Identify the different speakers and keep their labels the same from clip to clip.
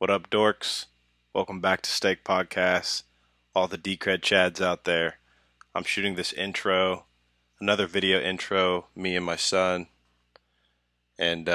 Speaker 1: What up, dorks? Welcome back to Steak Podcast. All the Decred Chads out there. I'm shooting this intro, another video intro, me and my son. And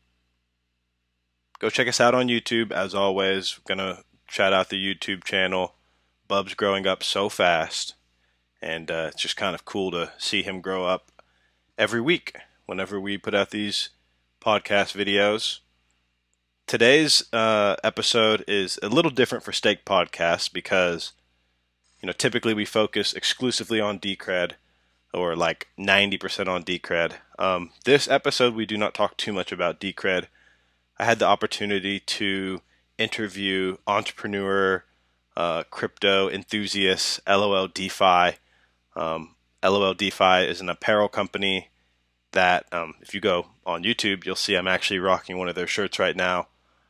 Speaker 1: go check us out on YouTube, as always. Gonna shout out the YouTube channel. Bub's growing up so fast. And it's just kind of cool to see him grow up every week whenever we put out these podcast videos. Today's episode is a little different for Steak Podcast because, typically we focus exclusively on Decred, or like 90% on Decred. This episode we do not talk too much about Decred. I had the opportunity to interview entrepreneur, crypto enthusiast, LOL DeFi. LOL DeFi is an apparel company that, if you go on YouTube, you'll see I'm actually rocking one of their shirts right now.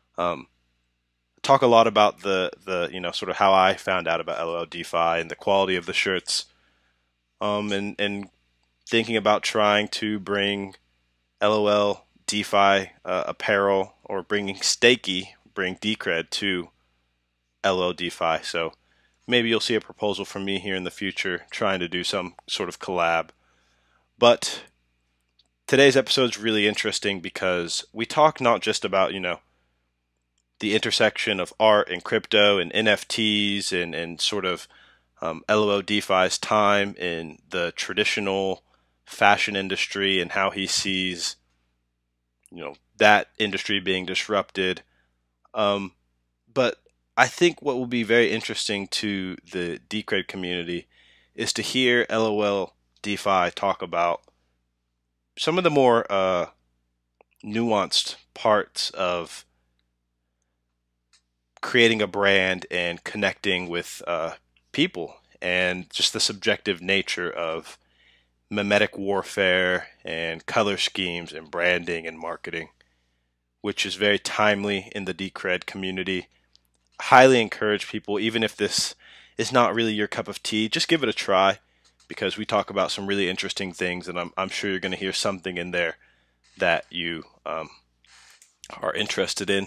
Speaker 1: Talk a lot about the sort of how I found out about LOL DeFi and the quality of the shirts, and thinking about trying to bring LOL DeFi apparel, or bring Decred to LOL DeFi. So maybe you'll see a proposal from me here in the future trying to do some sort of collab. But today's episode is really interesting because we talk not just about, the intersection of art and crypto and NFTs and sort of LOL DeFi's time in the traditional fashion industry and how he sees, that industry being disrupted. But I think what will be very interesting to the Decred community is to hear LOL DeFi talk about some of the more nuanced parts of creating a brand and connecting with people, and just the subjective nature of mimetic warfare and color schemes and branding and marketing, which is very timely in the Decred community. Highly encourage people, even if this is not really your cup of tea, just give it a try, because we talk about some really interesting things, and I'm sure you're going to hear something in there that you are interested in.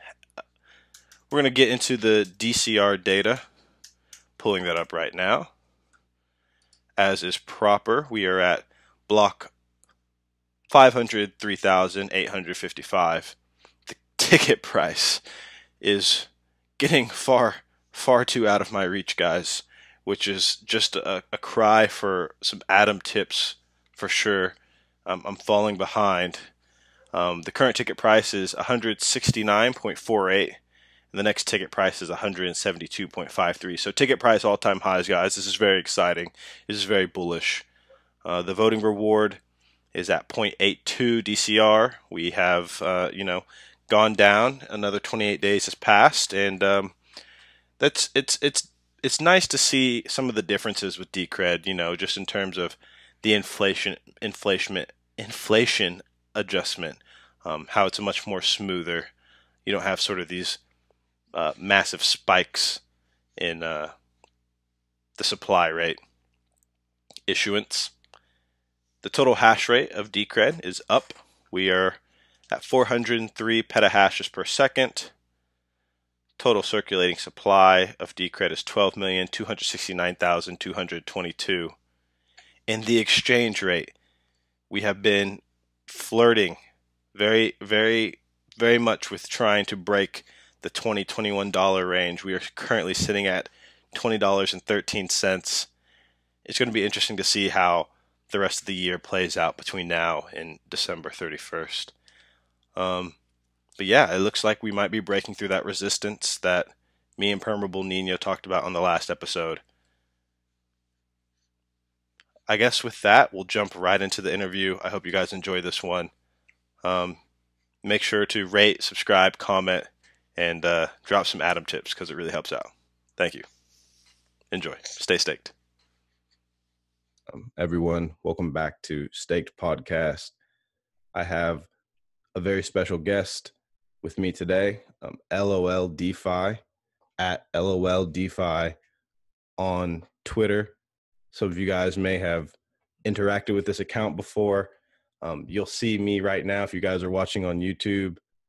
Speaker 1: We're going to get into the DCR data, pulling that up right now. As is proper, we are at block 503,855. The ticket price is getting far too out of my reach, guys, which is just a cry for some Atom tips for sure. I'm falling behind. The current ticket price is 169.48. The next ticket price is 172.53. So ticket price all-time highs, guys. This is very exciting. This is very bullish. The voting reward is at 0.82 DCR. We have, gone down. Another 28 days has passed, and it's nice to see some of the differences with Decred. Just in terms of the inflation adjustment. How it's a much more smoother. You don't have sort of these massive spikes in the supply rate. Issuance. The total hash rate of Decred is up. We are at 403 petahashes per second. Total circulating supply of Decred is 12,269,222. In the exchange rate, we have been flirting very, very, very much with trying to break the $20, $21 range. We are currently sitting at $20.13. It's going to be interesting to see how the rest of the year plays out between now and December 31st. But yeah, it looks like we might be breaking through that resistance that me and Permeable Nino talked about on the last episode. I guess with that, we'll jump right into the interview. I hope you guys enjoy this one. Make sure to rate, subscribe, comment, and drop some Atom tips, because it really helps out. Thank you. Enjoy. Stay staked.
Speaker 2: Everyone, welcome back to Staked Podcast. I have a very special guest with me today, LOL DeFi, at LOL DeFi on Twitter. Some of you guys may have interacted with this account before. You'll see me right now, if you guys are watching on YouTube,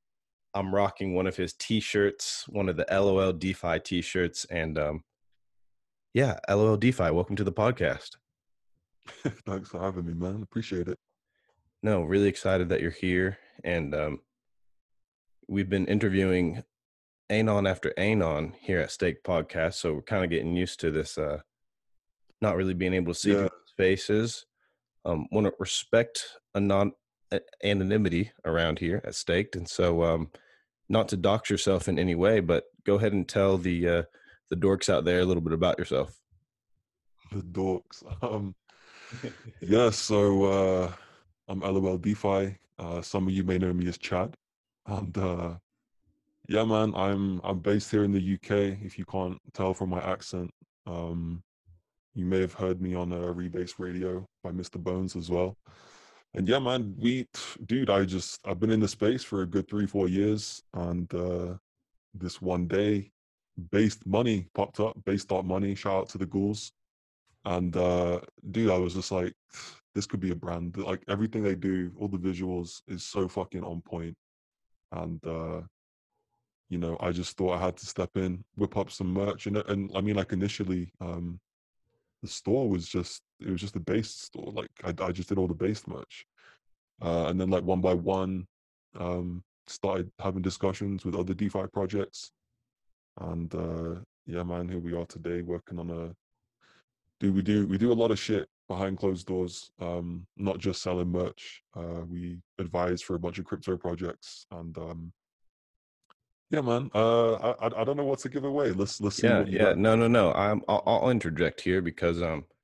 Speaker 2: I'm rocking one of his t-shirts, one of the LOL DeFi t-shirts. And yeah, LOL DeFi, welcome to the podcast.
Speaker 3: Thanks for having me, man. Appreciate it.
Speaker 2: No, really excited that you're here. And we've been interviewing Anon after Anon here at Stake Podcast. So we're kind of getting used to this, not really being able to see people's faces. Want to respect anonymity around here at Staked. And so not to dox yourself in any way, but go ahead and tell the dorks out there a little bit about yourself.
Speaker 3: The dorks. Yeah, so I'm LOL DeFi. Some of you may know me as Chad. And yeah, man, I'm based here in the UK, if you can't tell from my accent. You may have heard me on a Rebase Radio by Mr. Bones as well. And yeah, man, dude, I've been in the space for a good 3-4 years, and this one day, Based Money popped up. Based Money, shout out to the ghouls. And dude, I was just like, this could be a brand. Like everything they do, all the visuals is so fucking on point. And you know, I just thought I had to step in, whip up some merch, and I mean, like initially, the store was just a Based store. Like I just did all the Based merch, and then like one by one, started having discussions with other DeFi projects, and yeah, man, here we are today working on a. We do a lot of shit behind closed doors, not just selling merch. We advise for a bunch of crypto projects, and yeah, man. I don't know what to give away. Let's see what you got.
Speaker 2: No. I'll interject here because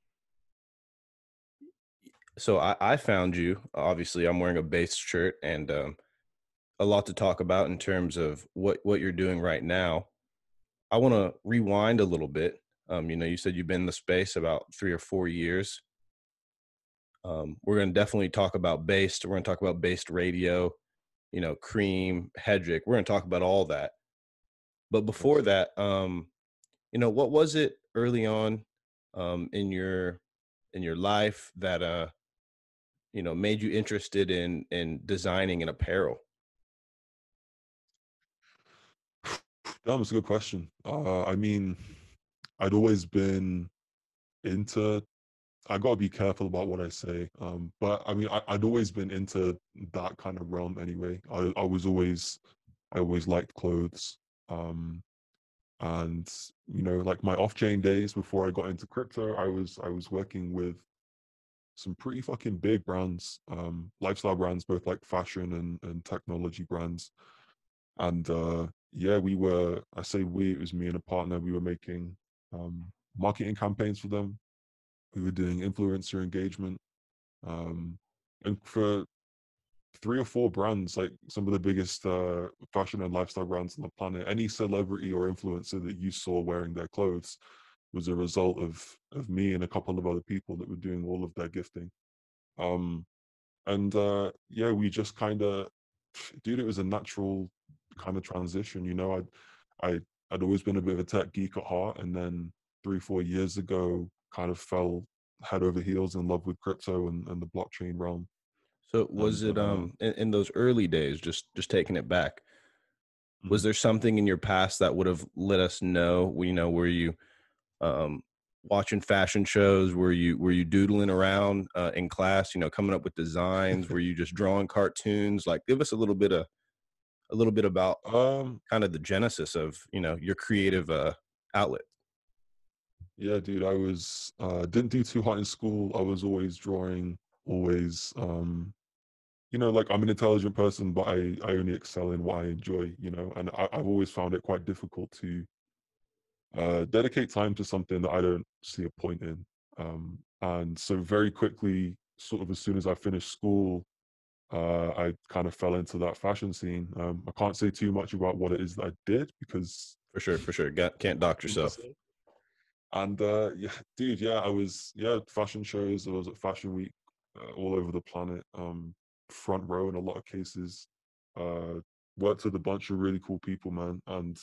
Speaker 2: so I found you. Obviously, I'm wearing a Based shirt, and a lot to talk about in terms of what you're doing right now. I want to rewind a little bit. You know, you said you've been in the space about 3 or 4 years. We're going to definitely talk about Based. We're going to talk about Based Radio, you know, Cream, Hedrick. We're going to talk about all that. But before that, you know, what was it early on in your life that you know, made you interested in designing an apparel?
Speaker 3: That was a good question. I mean, I'd always been into. I gotta be careful about what I say. But I mean, I'd always been into that kind of realm anyway. I always liked clothes. And you know, like my off-chain days before I got into crypto, I was working with some pretty fucking big brands, lifestyle brands, both like fashion and technology brands. And yeah, I say we, it was me and a partner. We were making marketing campaigns for them. We were doing influencer engagement. And for 3 or 4 brands, like some of the biggest fashion and lifestyle brands on the planet, any celebrity or influencer that you saw wearing their clothes was a result of me and a couple of other people that were doing all of their gifting. And yeah, we just kind of, dude, it was a natural kind of transition. You know, I'd always been a bit of a tech geek at heart, and then 3-4 years ago, kind of fell head over heels in love with crypto and the blockchain realm.
Speaker 2: So was it in those early days, just taking it back, was there something in your past that would have let us know, you know, were you watching fashion shows, were you doodling around in class, you know, coming up with designs, were you just drawing cartoons? Like give us a little bit about kind of the genesis of, you know, your creative outlet.
Speaker 3: Yeah, dude, I was didn't do too hot in school. I was always drawing, always you know, like I'm an intelligent person, but I only excel in what I enjoy, you know, and I've always found it quite difficult to dedicate time to something that I don't see a point in. And so very quickly, sort of as soon as I finished school, I kind of fell into that fashion scene. I can't say too much about what it is that I did because
Speaker 2: For sure. Can't dox yourself.
Speaker 3: And yeah, dude, yeah, fashion shows. I was at Fashion Week all over the planet, front row in a lot of cases. Worked with a bunch of really cool people, man, and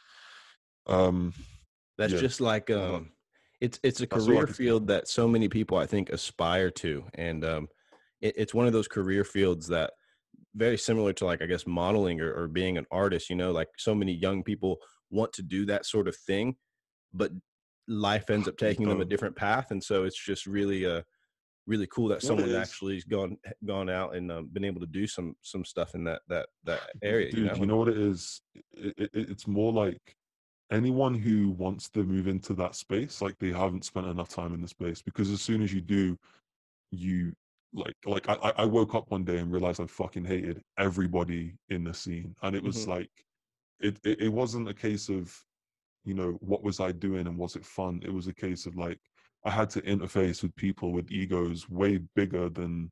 Speaker 2: that's
Speaker 3: yeah,
Speaker 2: just like it's a career field that so many people I think aspire to, and it's one of those career fields that very similar to, like, I guess, modeling or being an artist, you know, like so many young people want to do that sort of thing, but life ends up
Speaker 3: They
Speaker 2: taking them a
Speaker 3: don't.
Speaker 2: different path. And so it's just really, really cool that
Speaker 3: You know what it
Speaker 2: someone
Speaker 3: is?
Speaker 2: actually has gone out and been able to do some stuff in that area, you
Speaker 3: Dude,
Speaker 2: know?
Speaker 3: you know what it is? It's more like anyone who wants to move into that space, like they haven't spent enough time in the space, because as soon as you do, you I woke up one day and realized I fucking hated everybody in the scene. And it was
Speaker 2: Hmm.
Speaker 3: like it wasn't a case of, you know, what was I doing and was it fun? It was a case of like I had to interface with people with egos way bigger than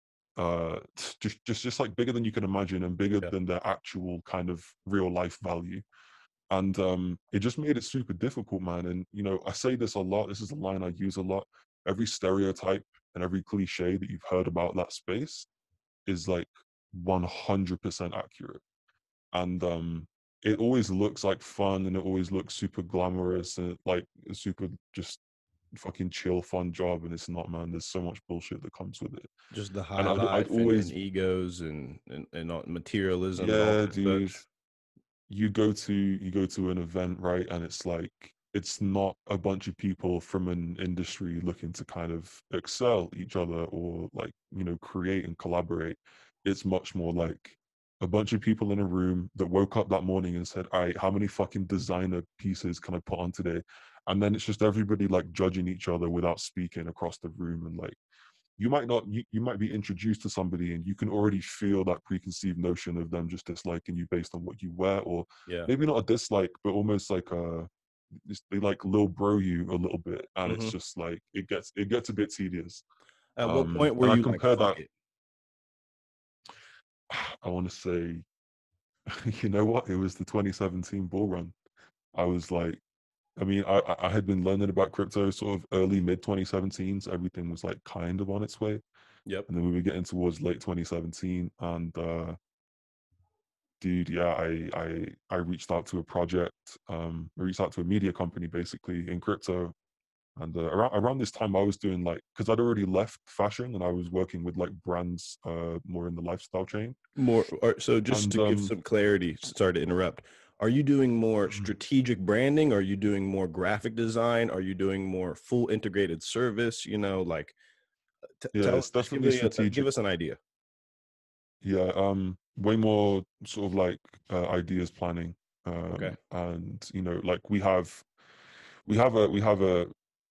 Speaker 3: just like bigger than you can imagine and bigger
Speaker 2: Yeah.
Speaker 3: than their actual kind of real life value. And it just made it super difficult, man. And you know, I say this a lot, this is a line I use a lot. Every stereotype and every cliche that you've heard about that space is like 100% accurate. And it always looks like fun and it always looks super glamorous and like a super just fucking chill fun job, and it's not, man. There's so much bullshit that comes with it.
Speaker 2: Just the
Speaker 3: And
Speaker 2: high
Speaker 3: I'd
Speaker 2: life and
Speaker 3: always,
Speaker 2: egos and all, materialism and all
Speaker 3: yeah,
Speaker 2: that
Speaker 3: dude,
Speaker 2: such.
Speaker 3: you go to an event, right, and it's like it's not a bunch of people from an industry looking to kind of excel each other or like, you know, create and collaborate. It's much more like a bunch of people in a room that woke up that morning and said, all right, how many fucking designer pieces can I put on today? And then it's just everybody like judging each other without speaking across the room. And like you might not you might be introduced to somebody and you can already feel that preconceived notion of them just disliking you based on what you wear, or
Speaker 2: Yeah.
Speaker 3: maybe not a dislike but almost like they like little bro you a little bit, and it's
Speaker 2: Hmm.
Speaker 3: just like it gets a bit tedious.
Speaker 2: At what point were
Speaker 3: And I
Speaker 2: you like,
Speaker 3: compare
Speaker 2: fuck
Speaker 3: that.
Speaker 2: it?
Speaker 3: I want to say, you know what, it was the 2017 bull run. I was like, I mean, I had been learning about crypto sort of early mid 2017, so everything was like kind of on its way.
Speaker 2: Yep.
Speaker 3: And then we were getting towards late 2017, and dude, yeah, I reached out to a project. I reached out to a media company basically in crypto, and around this time I was doing like, because I'd already left fashion and I was working with like brands more in the lifestyle chain.
Speaker 2: More, or, so just
Speaker 3: And
Speaker 2: to give some clarity, sorry to interrupt. Are you doing more strategic branding? Are you doing more graphic design? Are you doing more full integrated service? You know, like
Speaker 3: yeah,
Speaker 2: tell,
Speaker 3: it's
Speaker 2: just
Speaker 3: definitely
Speaker 2: give
Speaker 3: strategic.
Speaker 2: us an idea.
Speaker 3: Yeah, way more sort of like ideas planning.
Speaker 2: Okay.
Speaker 3: And you know, like we have a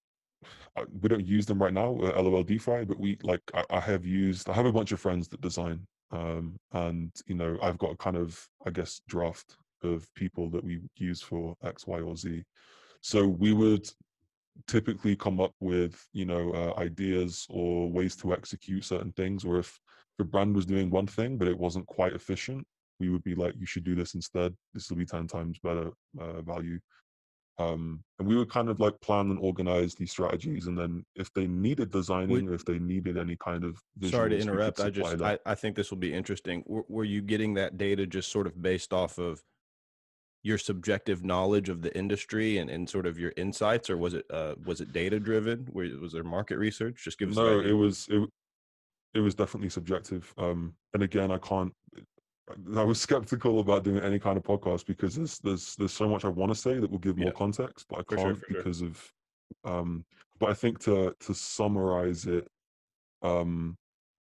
Speaker 3: we don't use them right now, LOL DeFi, but we like I have a bunch of friends that design, and you know I've got a kind of, I guess, draft of people that we use for X, Y, or Z. So we would typically come up with, you know, ideas or ways to execute certain things, or if the brand was doing one thing but it wasn't quite efficient, we would be like, you should do this instead, this will be 10 times better value. And we would kind of like plan and organize these strategies, and then if they needed
Speaker 2: Would,
Speaker 3: designing or if they needed any kind of
Speaker 2: sorry to
Speaker 3: visuals, we could
Speaker 2: interrupt.
Speaker 3: supply that.
Speaker 2: I think this will be interesting. Were you getting that data just sort of based off of your subjective knowledge of the industry and sort of your insights, or was it data driven? Was there market research? Just give us an
Speaker 3: No,
Speaker 2: idea.
Speaker 3: it was definitely subjective. And again, I was skeptical about doing any kind of podcast because there's so much I want to say that will give more
Speaker 2: Yeah,
Speaker 3: context, but I
Speaker 2: for sure,
Speaker 3: can't
Speaker 2: for sure.
Speaker 3: because of um but I think to summarize it, um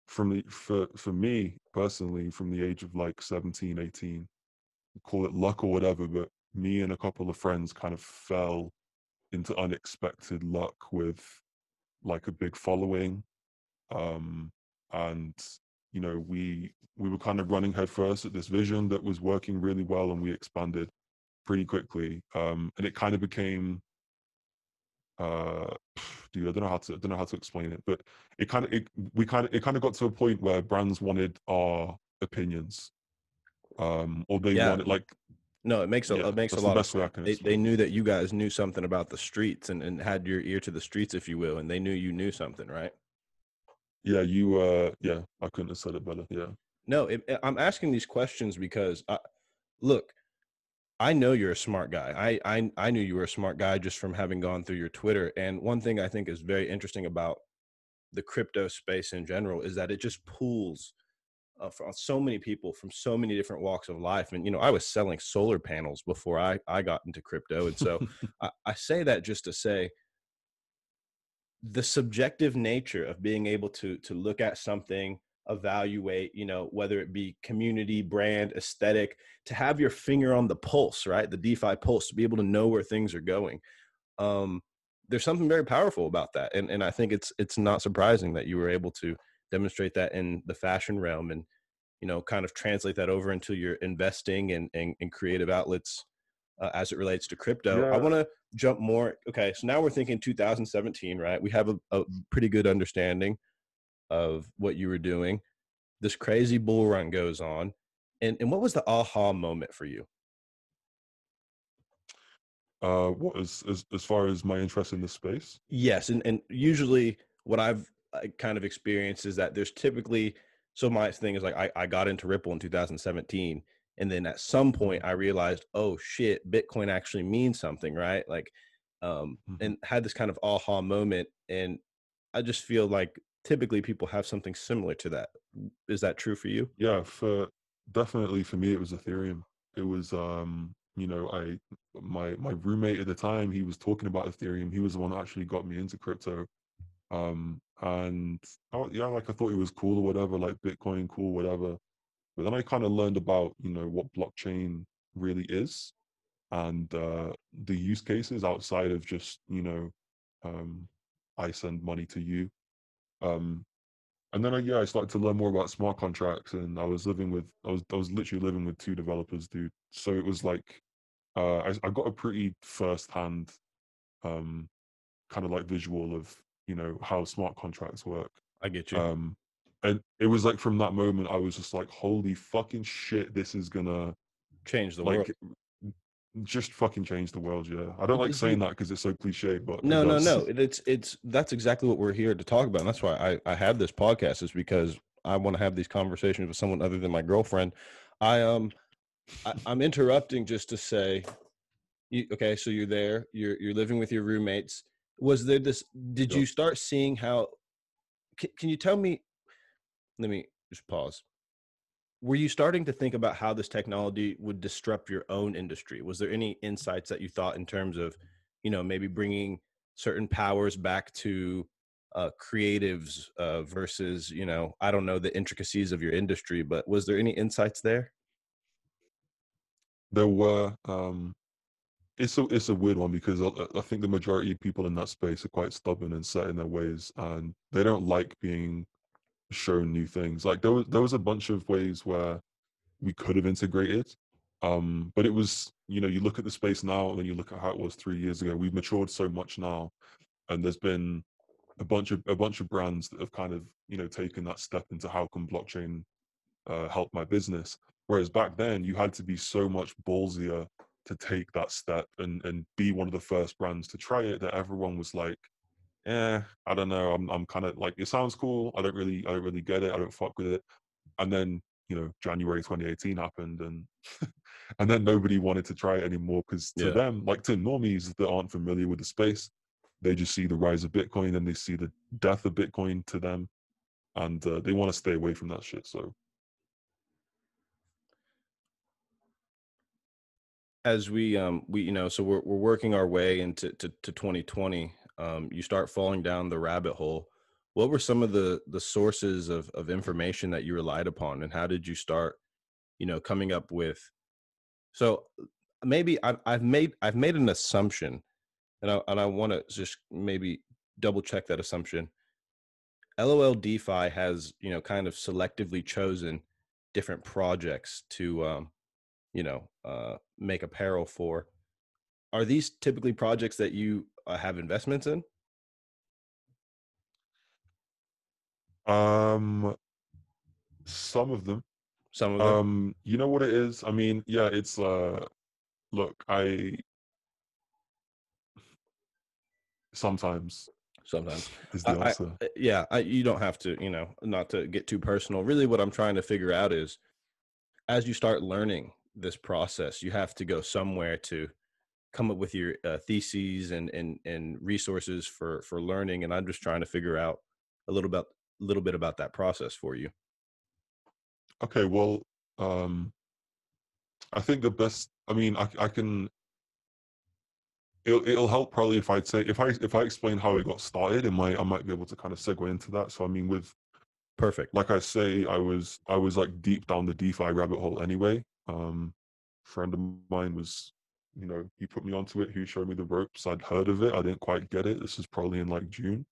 Speaker 3: for me personally, from the age of like 17, 18, call it luck or whatever, but me and a couple of friends kind of fell into unexpected luck with like a big following. um and you know, we were kind of running headfirst at this vision that was working really well, and we expanded pretty quickly. And it kind of became uh dude, I don't know how to explain it, but it kind of got to a point where brands wanted our opinions, or they
Speaker 2: Yeah,
Speaker 3: wanted like,
Speaker 2: no,
Speaker 3: yeah,
Speaker 2: it makes a
Speaker 3: that's the
Speaker 2: lot of
Speaker 3: best way I
Speaker 2: sense.
Speaker 3: can
Speaker 2: They
Speaker 3: explain
Speaker 2: knew that you guys knew something about the streets and had your ear to the streets, if you will, and they knew you knew something, right?
Speaker 3: it. Yeah, yeah, I couldn't have said it better. Yeah.
Speaker 2: No, I'm asking these questions because look, I know you're a smart guy. I knew you were a smart guy just from having gone through your Twitter. And one thing I think is very interesting about the crypto space in general is that it just pulls for so many people from so many different walks of life. And, I was selling solar panels before I got into crypto. And so I say that just to say the subjective nature of being able to look at something, evaluate, whether it be community, brand, aesthetic, to have your finger on the pulse, right? The DeFi pulse, to be able to know where things are going. There's something very powerful about that. And I think it's not surprising that you were able to demonstrate that in the fashion realm and, kind of translate that over into your investing and creative outlets as it relates to crypto. I
Speaker 3: Yeah.
Speaker 2: want to jump more. Okay, so now we're thinking 2017, right? We have a pretty good understanding of what you were doing. This crazy bull run goes on. And what was the aha moment for you?
Speaker 3: What as far as my interest in the space?
Speaker 2: Yes, and usually what I've kind of experienced is that there's typically, so my thing is like I got into Ripple in 2017, and then at some point
Speaker 3: Mhm,
Speaker 2: I realized, oh shit, Bitcoin actually means something, right? Like,
Speaker 3: mhm.
Speaker 2: and had this kind of aha moment, and I just feel like typically people have something similar to that. Is that true for you?
Speaker 3: Yeah, for definitely for me it was Ethereum. It was I my roommate at the time, he was talking about Ethereum. He was the one that actually got me into crypto. And yeah, like I thought it was cool or whatever, like Bitcoin cool, whatever. But then I kind of learned about, what blockchain really is and the use cases outside of just, um I send money to you. Um and then I started to learn more about smart contracts, and I was literally living with two developers, dude. So it was like I got a pretty first hand um kind of like visual of how smart contracts work.
Speaker 2: I get you.
Speaker 3: Um and it was like from that moment I was just like, holy fucking shit, this is gonna
Speaker 2: Change the world.
Speaker 3: like just fucking change the world. Yeah, I don't like
Speaker 2: Did you?
Speaker 3: saying that because it's so cliche, but it
Speaker 2: No, no,
Speaker 3: does.
Speaker 2: no. It's that's exactly what we're here to talk about. And that's why I have this podcast, is because I want to have these conversations with someone other than my girlfriend. I I'm interrupting just to say, okay, so you're there, you're living with your roommates. Was there this? Did
Speaker 3: Yep.
Speaker 2: you start seeing how? Can you tell me? Let me just pause. Were you starting to think about how this technology would disrupt your own industry? Was there any insights that you thought in terms of, maybe bringing certain powers back to creatives versus, I don't know the intricacies of your industry, but was there any insights there?
Speaker 3: There were it's a weird one because I think the majority of people in that space are quite stubborn and set in their ways, and they don't like being shown new things. Like there was a bunch of ways where we could have integrated, but it was, you look at the space now and then you look at how it was 3 years ago. We've matured so much now, and there's been a bunch of brands that have kind of taken that step into how can blockchain help my business. Whereas back then, you had to be so much ballsier to take that step and be one of the first brands to try it, that everyone was like, I don't know, I'm kind of like, it sounds cool. I don't really get it. I don't fuck with it. And then January 2018 happened, and and then nobody wanted to try it anymore because to
Speaker 2: Yeah.
Speaker 3: them, like to normies that aren't familiar with the space, they just see the rise of Bitcoin and they see the death of Bitcoin to them, and they want to stay away from that shit. So
Speaker 2: As we so we're working our way into to 2020. You start falling down the rabbit hole. What were some of the sources of information that you relied upon, and how did you start coming up with? So maybe I've made an assumption, and I want to just maybe double check that assumption. LOL DeFi has kind of selectively chosen different projects to make apparel for. Are these typically projects that you have investments in?
Speaker 3: um some of them,
Speaker 2: Some of them,
Speaker 3: you know what it is. I mean, yeah, it's look, I sometimes
Speaker 2: sometimes.
Speaker 3: is the
Speaker 2: I
Speaker 3: answer.
Speaker 2: yeah, you don't have to, not to get too personal. Really, what I'm trying to figure out is, as you start learning this process, you have to go somewhere to come up with your theses and resources for learning. And I'm just trying to figure out a little bit about that process for you.
Speaker 3: Okay, well, um, I think the best. I mean, I can. It'll help probably if I'd say if I explain how it got started, I might be able to kind of segue into that. So I mean, with
Speaker 1: Perfect.
Speaker 3: like I say, I was like deep down the DeFi rabbit hole anyway. Friend of mine was, you know, he put me onto it. He showed me the ropes. I'd heard of it. I didn't quite get it. This is probably in like June,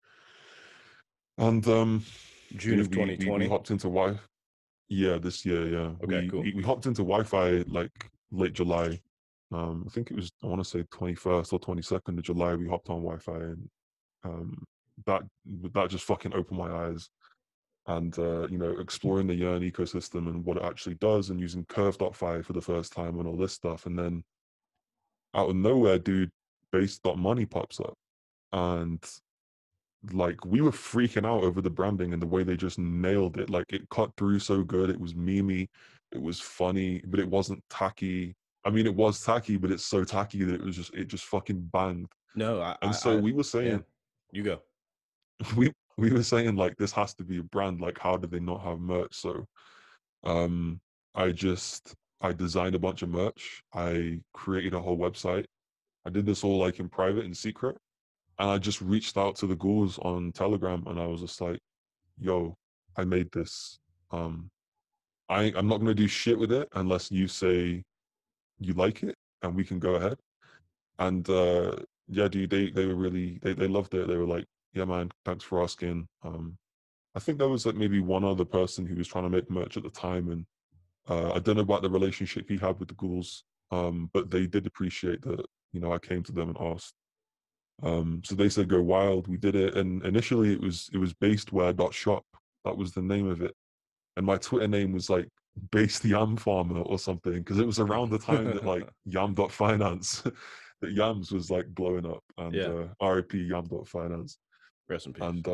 Speaker 3: and
Speaker 1: June of
Speaker 3: we
Speaker 1: 2020.
Speaker 3: hopped into Wi. Yeah, this year. Yeah,
Speaker 1: Okay, cool.
Speaker 3: we hopped into Wi-Fi like late July. I think it was I want to say 21st or 22nd of July. We hopped on Wi-Fi, and um, that that just fucking opened my eyes. And you know, exploring the Yearn ecosystem and what it actually does, and using Curve.fi for the first time and all this stuff, and then out of nowhere, dude, Base.money pops up, and like we were freaking out over the branding and the way they just nailed it. Like it cut through so good. It was memey, it was funny, but it wasn't tacky. I mean, it was tacky, but it's so tacky that it just fucking banged.
Speaker 1: No,
Speaker 3: And so we were
Speaker 1: yeah,
Speaker 3: saying,
Speaker 1: you go.
Speaker 3: we were saying like this has to be a brand. Like, how do they not have merch? So um, I designed a bunch of merch. I created a whole website. I did this all like in private and secret. And I just reached out to the ghouls on Telegram and I was just like, yo, I made this. Um, I'm not gonna do shit with it unless you say you like it and we can go ahead. And yeah, dude, they were really they loved it. They were like, yeah, man, thanks for asking. I think there was like maybe one other person who was trying to make merch at the time, and I don't know about the relationship he had with the ghouls, but they did appreciate that. You know, I came to them and asked. So they said go wild. We did it, and initially it was based.where.shop. That was the name of it, and my Twitter name was like based yam farmer or something because it was around the time that like yam.finance that yams was like blowing up, and
Speaker 1: Yeah,
Speaker 3: RIP yam.finance.
Speaker 1: rest in peace.
Speaker 3: And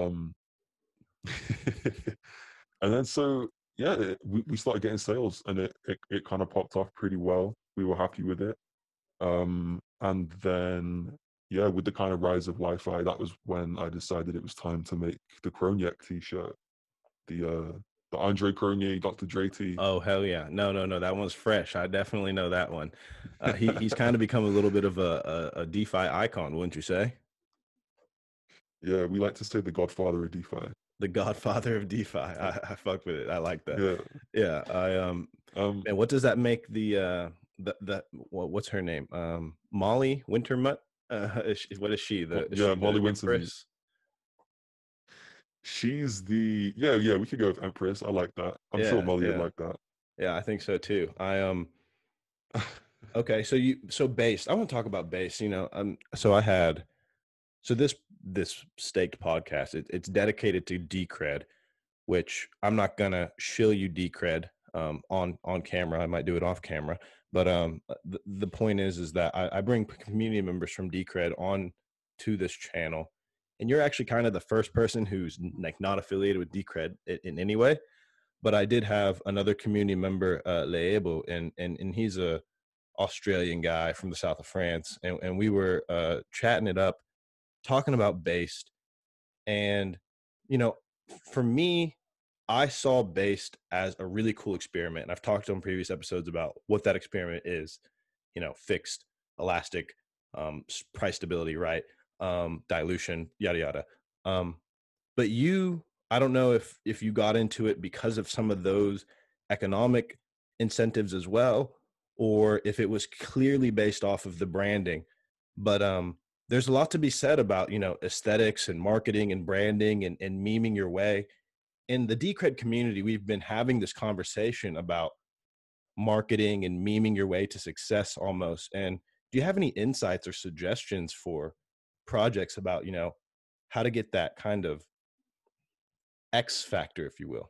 Speaker 3: and then so yeah, we started getting sales, and it kind of popped off pretty well. We were happy with it. And then yeah, with the kind of rise of Wi-Fi, that was when I decided it was time to make the Kroniak t-shirt, the Andre Cronje, Dr. Dre tee.
Speaker 1: Oh hell yeah! No, that one's fresh. I definitely know that one. He's kind of become a little bit of a DeFi icon, wouldn't you say?
Speaker 3: Yeah, we like to say the Godfather of DeFi.
Speaker 1: The Godfather of DeFi. I fuck with it. I like that.
Speaker 3: Yeah.
Speaker 1: Yeah.
Speaker 3: Um.
Speaker 1: And what does that make what's her name? Molly Wintermutt. What is she? Is
Speaker 3: Yeah,
Speaker 1: she
Speaker 3: Molly
Speaker 1: the
Speaker 3: Winston.
Speaker 1: Empress?
Speaker 3: She's the yeah. We could go with Empress. I like that. I'm sure
Speaker 1: Yeah,
Speaker 3: Molly would
Speaker 1: yeah,
Speaker 3: like that.
Speaker 1: yeah. I think so too. Okay. So based. I want to talk about base. So I had this staked podcast. It's dedicated to Decred, which I'm not gonna shill you Decred on camera. I might do it off camera, but the point is that I bring community members from Decred on to this channel, and you're actually kind of the first person who's like not affiliated with Decred in any way. But I did have another community member, Leebo, and he's a Australian guy from the south of France, and we were chatting it up, talking about Based, and you know, for me, I saw Based as a really cool experiment, and I've talked on previous episodes about what that experiment is. Fixed, elastic, price stability, right? Dilution, yada yada. Um, but I don't know if you got into it because of some of those economic incentives as well, or if it was clearly based off of the branding. But there's a lot to be said about aesthetics and marketing and branding and memeing your way. In the Decred community, we've been having this conversation about marketing and memeing your way to success almost. And do you have any insights or suggestions for projects about how to get that kind of X factor, if you will?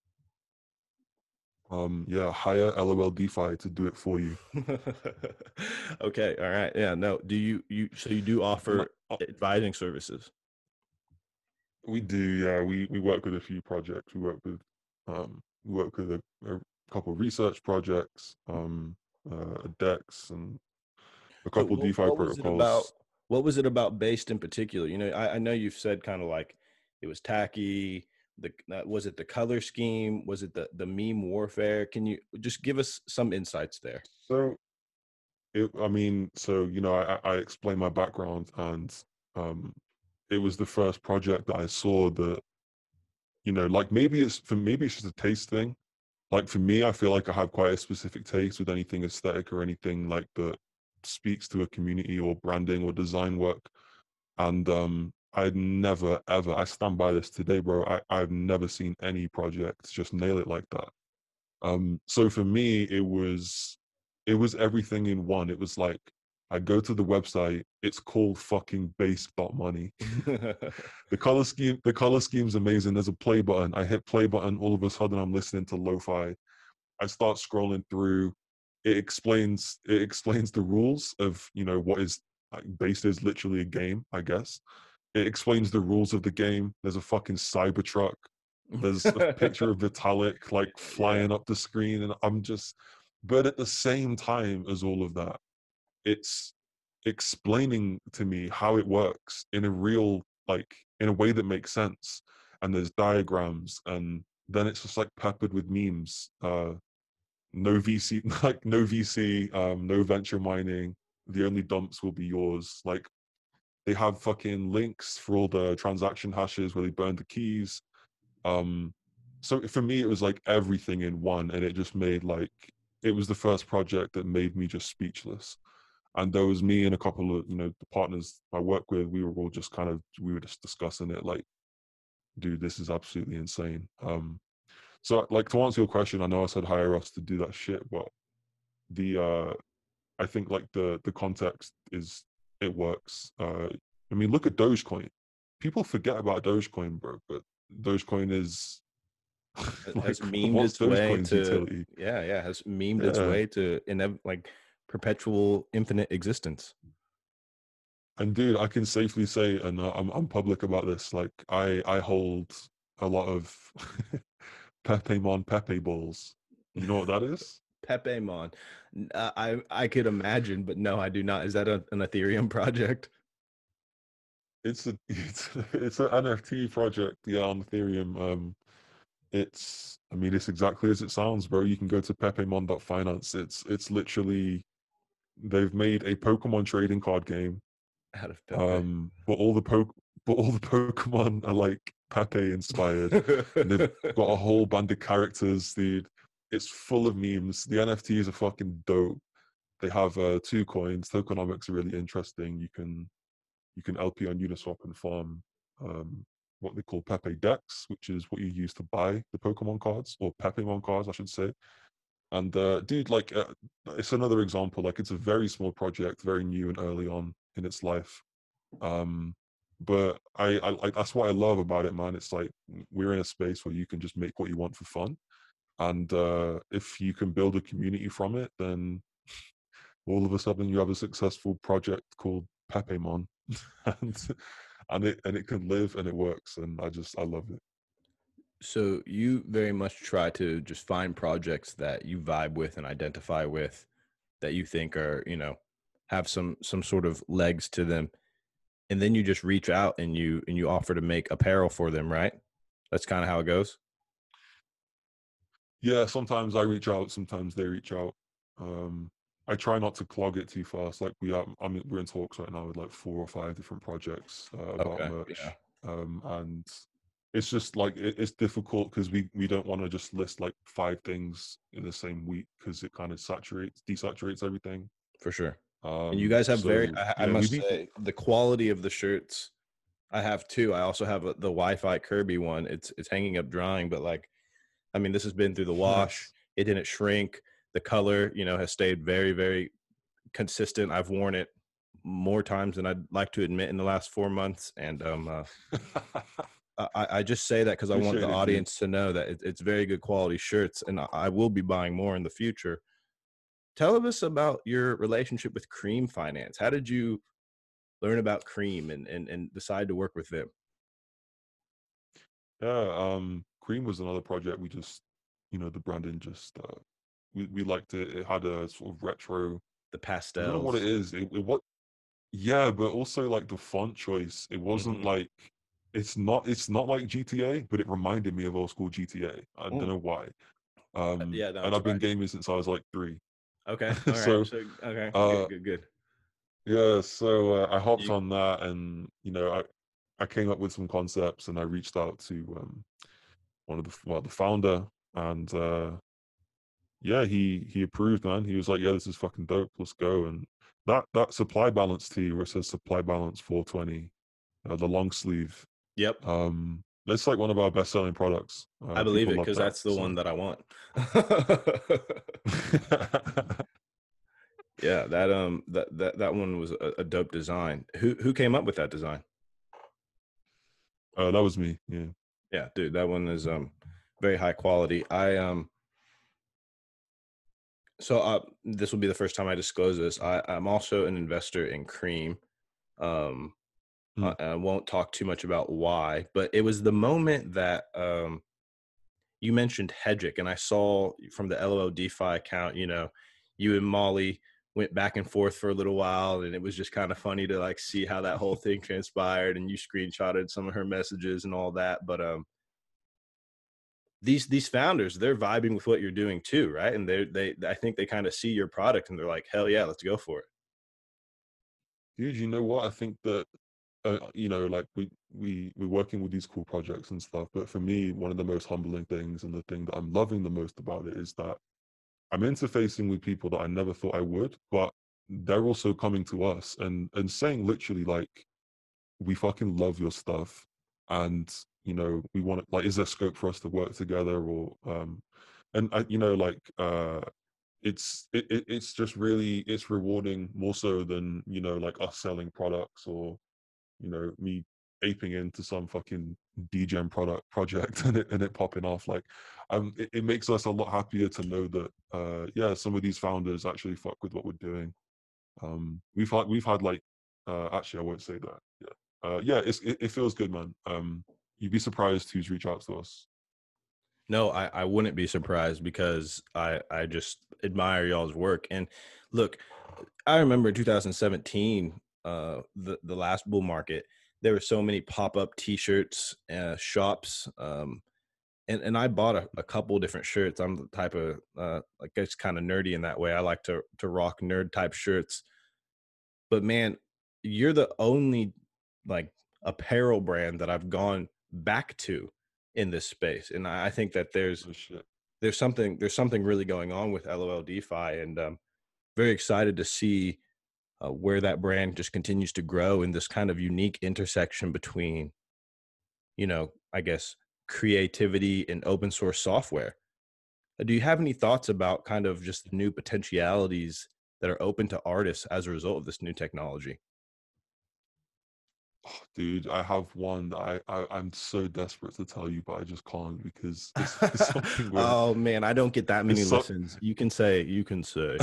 Speaker 3: Yeah, hire LOL DeFi to do it for you.
Speaker 1: Okay, all right. Yeah, no. Do so you do offer advising services?
Speaker 3: We do, yeah. We work with a few projects. We work with a couple of research projects, DEX and a
Speaker 1: So
Speaker 3: couple of DeFi protocols.
Speaker 1: what was it about Based in particular? I know you've said kind of like it was tacky,
Speaker 2: Was it the color scheme? Was it the meme warfare? Can you just give us some insights there?
Speaker 3: So, I mean, so I explained my background, and um, it was the first project that I saw that like maybe it's just a taste thing. Like for me, I feel like I have quite a specific taste with anything aesthetic or anything like that speaks to a community or branding or design work. And I'd never ever, I stand by this today, bro. I've never seen any project just nail it like that. So for me, it was everything in one. It was like I go to the website, it's called fucking base.money. The color scheme's amazing. There's a play button. I hit play button, all of a sudden I'm listening to lo-fi. I start scrolling through. It explains the rules of what is like base is literally a game, I guess. It explains the rules of the game. There's a fucking Cybertruck. There's a picture of Vitalik like flying up the screen, and but at the same time as all of that, it's explaining to me how it works in a real, like, in a way that makes sense. And there's diagrams, and then it's just like peppered with memes. No VC, like no VC, no venture mining. The only dumps will be yours. Like they have fucking links for all the transaction hashes where they burn the keys. Um, so for me, it was like everything in one, and it just made like it was the first project that made me just speechless. And there was me and a couple of the partners I work with. We were just discussing it, like, dude, this is absolutely insane. So like to answer your question, I know I said hire us to do that shit, but the I think like the context is it works. I mean, look at Dogecoin. People forget about Dogecoin, bro, but Dogecoin is
Speaker 2: Has
Speaker 3: like,
Speaker 2: memed
Speaker 3: what's
Speaker 2: its way
Speaker 3: Dogecoin's
Speaker 2: to
Speaker 3: utility?
Speaker 2: has memed its
Speaker 3: Yeah.
Speaker 2: way to like perpetual infinite existence.
Speaker 3: And dude, I can safely say, and I'm public about this. Like, I hold a lot of Pepe Mon Pepe balls. You know what that is?
Speaker 2: Pepe Mon. I could imagine, but no, I do not. Is that an Ethereum project?
Speaker 3: It's an NFT project, yeah, on Ethereum. I mean, it's exactly as it sounds, bro. You can go to pepemon.finance. It's literally they've made a Pokemon trading card game.
Speaker 2: Out of Pepe.
Speaker 3: But all the Pokemon are like Pepe inspired, and they've got a whole band of characters, dude. It's full of memes. The NFTs are fucking dope. They have 2 coins. Tokenomics are really interesting. You can LP on Uniswap and farm what they call Pepe decks, which is what you use to buy the Pokemon cards, or Pepemon cards, I should say. And dude, like, it's another example. Like, it's a very small project, very new and early on in its life. Um, but I like that's what I love about it, man. It's like we're in a space where you can just make what you want for fun, and if you can build a community from it, then all of a sudden you have a successful project called Pepemon, and and it can live and it works, and I love it.
Speaker 2: So you very much try to just find projects that you vibe with and identify with, that you think are, have some sort of legs to them, and then you just reach out and you offer to make apparel for them, right? That's kind of how it goes.
Speaker 3: Yeah, sometimes I reach out, sometimes they reach out. Um, I try not to clog it too fast. Like I mean, we're in talks right now with like 4 or 5 different projects about
Speaker 2: Okay. Yeah,
Speaker 3: merch, and it's just like it's difficult because we don't want to just list like 5 things in the same week because it kind of desaturates everything.
Speaker 2: for sure. And you guys have very,
Speaker 3: So
Speaker 2: I
Speaker 3: yeah, we
Speaker 2: must
Speaker 3: need.
Speaker 2: say, the quality of the shirts. I have two. I also have the Wi-Fi Kirby one. It's hanging up drying, but like, I mean, this has been through the wash.
Speaker 3: Nice.
Speaker 2: It didn't shrink. The color, has stayed very, very consistent. I've worn it more times than I'd like to admit in the last 4 months. And I just say that because I want the
Speaker 3: Appreciate it, G.
Speaker 2: audience to know that it's very good quality shirts, and I will be buying more in the future. Tell us about your relationship with Cream Finance. How did you learn about Cream and decide to work with them?
Speaker 3: Yeah, Cream was another project we just, the branding just, we liked it. It had a sort of retro.
Speaker 2: The
Speaker 3: I don't know what it
Speaker 2: pastels.
Speaker 3: is. It what? Yeah, but also like the font choice. It wasn't
Speaker 2: Hmm.
Speaker 3: like it's not like GTA, but it reminded me of old school GTA. I don't
Speaker 2: Mm.
Speaker 3: know why.
Speaker 2: Yeah, no,
Speaker 3: And
Speaker 2: it's
Speaker 3: I've been
Speaker 2: fine.
Speaker 3: gaming since I was like 3.
Speaker 2: Okay, all right.
Speaker 3: So
Speaker 2: So okay,
Speaker 3: uh,
Speaker 2: good, good, good.
Speaker 3: yeah, so I hopped
Speaker 2: You,
Speaker 3: on that, and I came up with some concepts, and I reached out to one of the founder, and yeah, he approved, man. He was like, yeah, this is fucking dope. Let's go. And that supply balance tee where it says supply balance 420, the long sleeve,
Speaker 2: yep,
Speaker 3: that's like one of our best selling products.
Speaker 2: I believe
Speaker 3: People
Speaker 2: it
Speaker 3: love
Speaker 2: because
Speaker 3: that.
Speaker 2: that's the one
Speaker 3: So
Speaker 2: that I want. Yeah, that one was a dope design. Who came up with that design?
Speaker 3: that was me. Yeah.
Speaker 2: Yeah, dude, that one is very high quality. I so this will be the first time I disclose this. I'm also an investor in Cream. Um,
Speaker 3: Mm.
Speaker 2: I won't talk too much about why, but it was the moment that you mentioned Hedrick, and I saw from the LOL DeFi account, you and Molly went back and forth for a little while, and it was just kind of funny to like see how that whole thing transpired. And you screenshotted some of her messages and all that. But these founders, they're vibing with what you're doing too, right? And they I think they kind of see your product and they're like, hell yeah, let's go for it.
Speaker 3: Dude, you know what? I think that like we're working with these cool projects and stuff. But for me, one of the most humbling things and the thing that I'm loving the most about it is that I'm interfacing with people that I never thought I would, but they're also coming to us and saying literally like, we fucking love your stuff, and we want to, like, is there scope for us to work together, or and I, like it's just really, it's rewarding more so than like us selling products, or me aping into some fucking degen project and it popping off. Like it makes us a lot happier to know that yeah, some of these founders actually fuck with what we're doing. We've had like actually I won't say that. Yeah, it feels good, man. You'd be surprised who's reached out to us.
Speaker 2: No, I wouldn't be surprised because I just admire y'all's work. And look, I remember in 2017, the last bull market, there were so many pop-up t-shirts, shops, and I bought a couple different shirts. I'm the type of like it's kind of nerdy in that way. I like to rock nerd type shirts. But man, you're the only like apparel brand that I've gone back to in this space, and I think that
Speaker 3: Oh shit.
Speaker 2: there's something really going on with LOL DeFi, and very excited to see where that brand just continues to grow in this kind of unique intersection between, I guess, creativity and open source software. Do you have any thoughts about kind of just the new potentialities that are open to artists as a result of this new technology?
Speaker 3: Oh, dude, I have one that I'm so desperate to tell you, but I just can't because it's something where
Speaker 2: Oh man, I don't get that
Speaker 3: it's
Speaker 2: many
Speaker 3: so
Speaker 2: listens. You can say.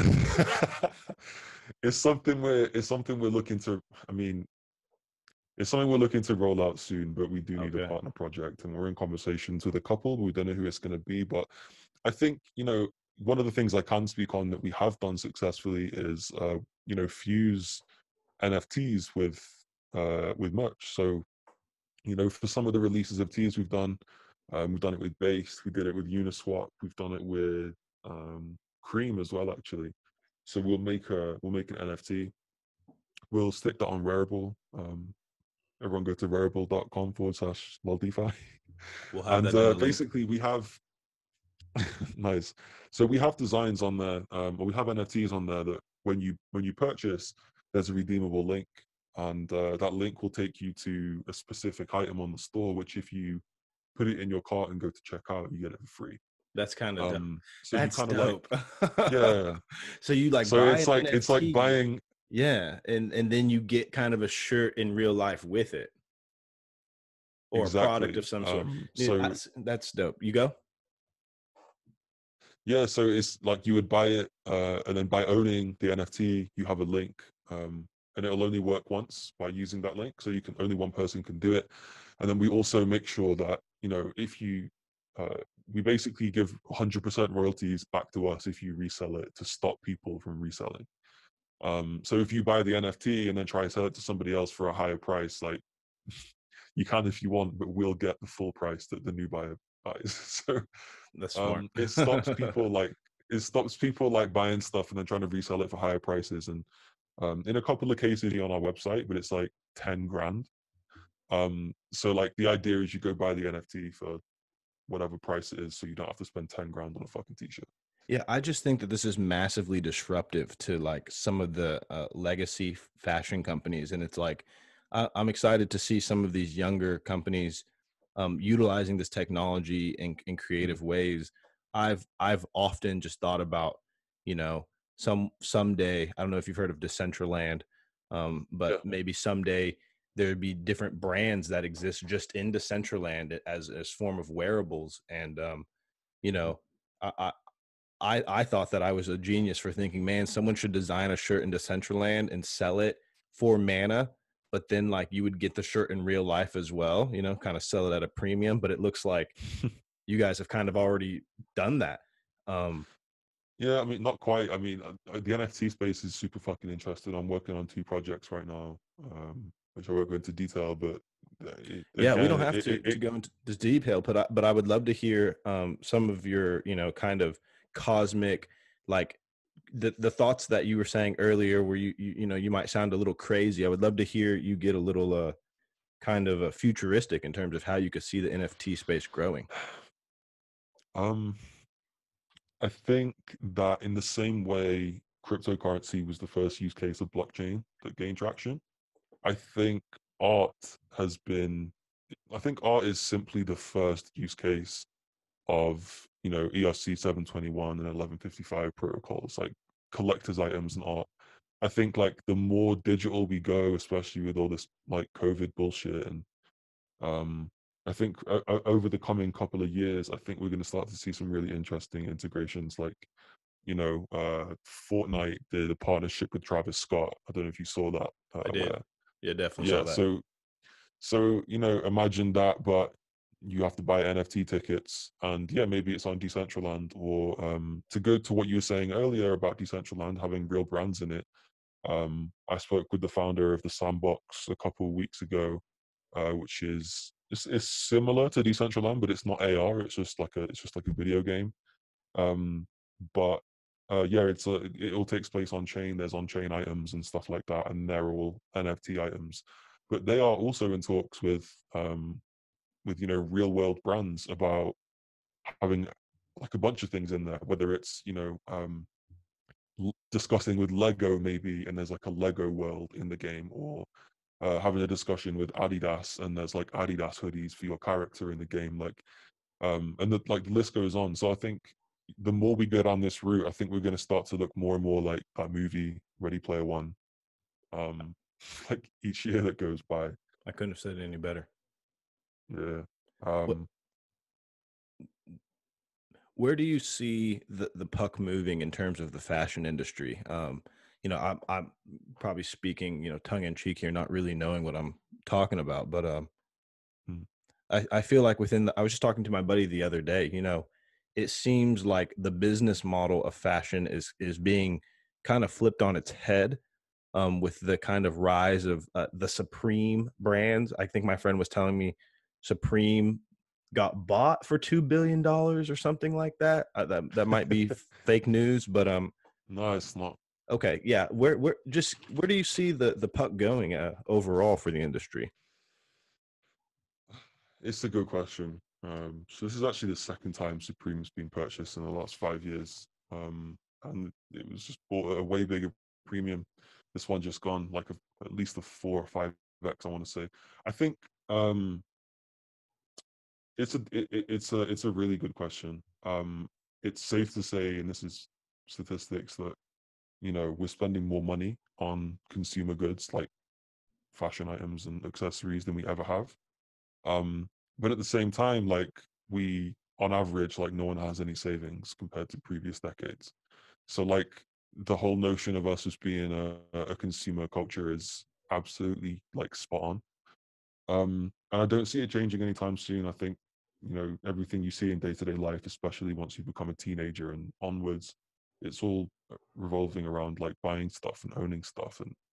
Speaker 3: it's something we're looking to. I mean, it's something we're looking to roll out soon, but we do need a
Speaker 2: Okay.
Speaker 3: partner project, and we're in conversations with a couple. We don't know who it's going to be, but I think one of the things I can speak on that we have done successfully is fuse NFTs with merch. So for some of the releases of teas we've done it with Base, we did it with Uniswap, we've done it with Cream as well, actually. So we'll make an NFT. We'll stick that on Rarible. Everyone go to rarible.com/multifi.
Speaker 2: We'll have
Speaker 3: And
Speaker 2: that in the link.
Speaker 3: basically we have nice. So we have designs on there, or we have NFTs on there that when you purchase, there's a redeemable link, and that link will take you to a specific item on the store, which if you put it in your cart and go to checkout, you get it for free.
Speaker 2: That's kind of dope.
Speaker 3: So you
Speaker 2: That's
Speaker 3: kind of like,
Speaker 2: dope.
Speaker 3: yeah.
Speaker 2: So you like
Speaker 3: So
Speaker 2: buy
Speaker 3: it's
Speaker 2: an
Speaker 3: like
Speaker 2: NFT,
Speaker 3: buying
Speaker 2: yeah, and then you get kind of a shirt in real life with it or a product
Speaker 3: exactly.
Speaker 2: of some sort. Dude,
Speaker 3: So
Speaker 2: that's dope. You go?
Speaker 3: yeah, so it's like you would buy it, and then by owning the NFT, you have a link, and it'll only work once by using that link. So only one person can do it, and then we also make sure that if you, uh, we basically give 100% royalties back to us if you resell it to stop people from reselling. So if you buy the NFT and then try to sell it to somebody else for a higher price, like you can if you want, but we'll get the full price that the new buyer buys. So
Speaker 2: That's smart.
Speaker 3: it stops people like buying stuff and then trying to resell it for higher prices. And in a couple of cases on our website, but it's like 10 grand. So like the idea is you go buy the NFT for whatever price it is, so you don't have to spend 10 grand on a fucking t-shirt.
Speaker 2: Yeah, I just think that this is massively disruptive to like some of the legacy fashion companies, and it's like I'm excited to see some of these younger companies utilizing this technology in creative ways. I've often just thought about, you know, someday, I don't know if you've heard of Decentraland,
Speaker 3: Yeah.
Speaker 2: but maybe someday there'd be different brands that exist just in Decentraland as form of wearables, and you know. I, I thought that I was a genius for thinking, man, someone should design a shirt in Decentraland and sell it for mana, but then like you would get the shirt in real life as well, you know, kind of sell it at a premium. But it looks like you guys have kind of already done that.
Speaker 3: Yeah, I mean, not quite. I mean, the NFT space is super fucking interesting. I'm working on 2 projects right now, which I won't go into detail, but
Speaker 2: Yeah, we don't
Speaker 3: again,
Speaker 2: have to go into this detail, but I would love to hear some of your, you know, kind of cosmic, like the thoughts that you were saying earlier, where you know, you might sound a little crazy. I would love to hear you get a little kind of a futuristic in terms of how you could see the NFT space growing.
Speaker 3: um, I think that in the same way cryptocurrency was the first use case of blockchain that gained traction, I think art has been, I think art is simply the first use case of, ERC 721 and 1155 protocols, like collector's items and art. I think like the more digital we go, especially with all this like COVID bullshit, and um, I think over the coming couple of years, I think we're going to start to see some really interesting integrations. Like, Fortnite did a partnership with Travis Scott. I don't know if you saw that.
Speaker 2: I did.
Speaker 3: Where
Speaker 2: Yeah, definitely saw
Speaker 3: yeah,
Speaker 2: that.
Speaker 3: so imagine that, but you have to buy NFT tickets, and yeah, maybe it's on Decentraland, or to go to what you were saying earlier about Decentraland having real brands in it. I spoke with the founder of the Sandbox a couple of weeks ago, which is it's similar to Decentraland, but it's not AR. It's just like a video game. Um, but yeah, it all takes place on chain. There's on chain items and stuff like that, and they're all NFT items. But they are also in talks with real world brands about having like a bunch of things in there, whether it's discussing with Lego maybe, and there's like a Lego world in the game, or having a discussion with Adidas, and there's like Adidas hoodies for your character in the game, like and the list goes on. So I think the more we go down this route, I think we're going to start to look more and more like that movie Ready Player One, um like each year that goes by.
Speaker 2: I couldn't have said it any better.
Speaker 3: Yeah.
Speaker 2: What
Speaker 3: um
Speaker 2: Where do you see the puck moving in terms of the fashion industry? You know, I'm probably speaking, you know, tongue in cheek here, not really knowing what I'm talking about, but
Speaker 3: mm,
Speaker 2: I feel like I was just talking to my buddy the other day, you know, it seems like the business model of fashion is being kind of flipped on its head with the kind of rise of the Supreme brands. I think my friend was telling me Supreme got bought for $2 billion or something like that. That might be fake news, but
Speaker 3: no, it's not.
Speaker 2: okay, yeah. Where do you see the puck going overall for the industry?
Speaker 3: It's a good question. So this is actually the second time Supreme's been purchased in the last 5 years. And it was just bought at a way bigger premium. This one just gone like at least a 4 or 5x, I want to say. I think it's a really good question. It's safe to say, and this is statistics, that we're spending more money on consumer goods like fashion items and accessories than we ever have. Um, but at the same time, like we, on average, like no one has any savings compared to previous decades. So like the whole notion of us as being a consumer culture is absolutely like spot on. And I don't see it changing anytime soon. I think, everything you see in day-to-day life, especially once you become a teenager and onwards, it's all revolving around like buying stuff and owning stuff and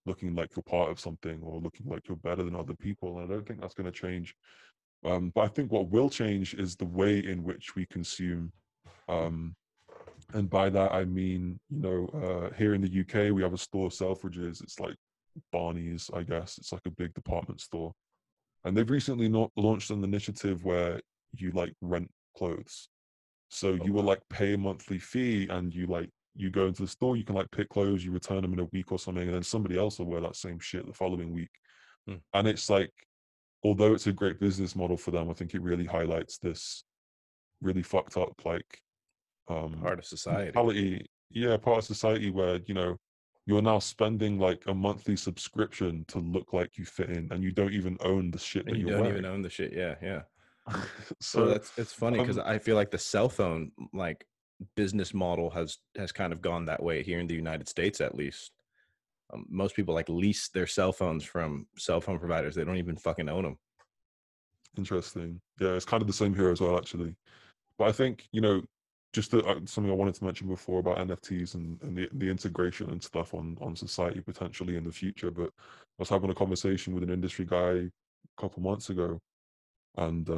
Speaker 3: looking like you're part of something or looking like you're better than other people. And I don't think that's going to change. But I think what will change is the way in which we consume. Um, and by that I mean, here in the UK we have a store of Selfridges. It's like Barney's, I guess. It's like a big department store, and they've recently not launched an initiative where you like rent clothes. So
Speaker 2: Oh,
Speaker 3: you will
Speaker 2: wow.
Speaker 3: like pay a monthly fee, and you go into the store, you can like pick clothes, you return them in a week or something, and then somebody else will wear that same shit the following week.
Speaker 2: Hmm.
Speaker 3: And it's like, although it's a great business model for them, I think it really highlights this really fucked up like
Speaker 2: Part of society.
Speaker 3: mentality. Yeah, part of society where, you're now spending like a monthly subscription to look like you fit in, and you don't even own the shit
Speaker 2: And
Speaker 3: that
Speaker 2: you
Speaker 3: you're
Speaker 2: don't even
Speaker 3: wearing.
Speaker 2: own the shit. Yeah, yeah. Well,
Speaker 3: So
Speaker 2: it's funny because
Speaker 3: um
Speaker 2: I feel like the cell phone like business model has kind of gone that way here in the United States, at least. Most people like lease their cell phones from cell phone providers. They don't even fucking own them.
Speaker 3: interesting. Yeah, it's kind of the same here as well, actually. But I think, just something I wanted to mention before about NFTs and the integration and stuff on society potentially in the future. But I was having a conversation with an industry guy a couple months ago, and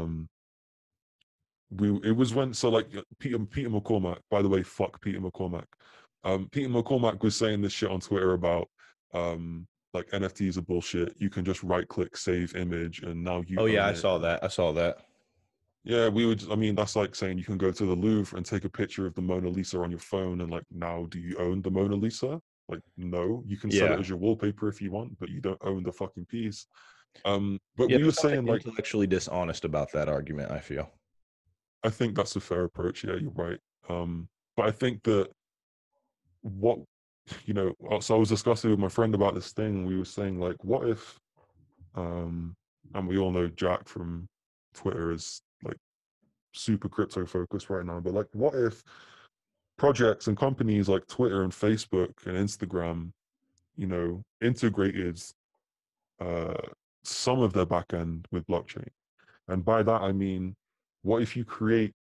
Speaker 3: it was when, so like, Peter McCormack, by the way, fuck Peter McCormack. Peter McCormack was saying this shit on Twitter about like NFTs are bullshit. You can just right click save image and now you
Speaker 2: Oh yeah,
Speaker 3: own
Speaker 2: I
Speaker 3: it.
Speaker 2: saw that. I saw that.
Speaker 3: Yeah, I mean, that's like saying you can go to the Louvre and take a picture of the Mona Lisa on your phone, and like, now do you own the Mona Lisa? Like, no, you can sell it
Speaker 2: Yeah,
Speaker 3: as your wallpaper if you want, but you don't own the fucking piece. But
Speaker 2: yeah.
Speaker 3: we were
Speaker 2: There's something
Speaker 3: saying, like,
Speaker 2: intellectually dishonest about that argument, I feel.
Speaker 3: I think that's a fair approach. Yeah, you're right. But I think that what, so I was discussing with my friend about this thing. We were saying, like, what if, and we all know Jack from Twitter is like super crypto focused right now, but like, what if projects and companies like Twitter and Facebook and Instagram, integrated uh, some of their backend with blockchain? And by that I mean, what if you create,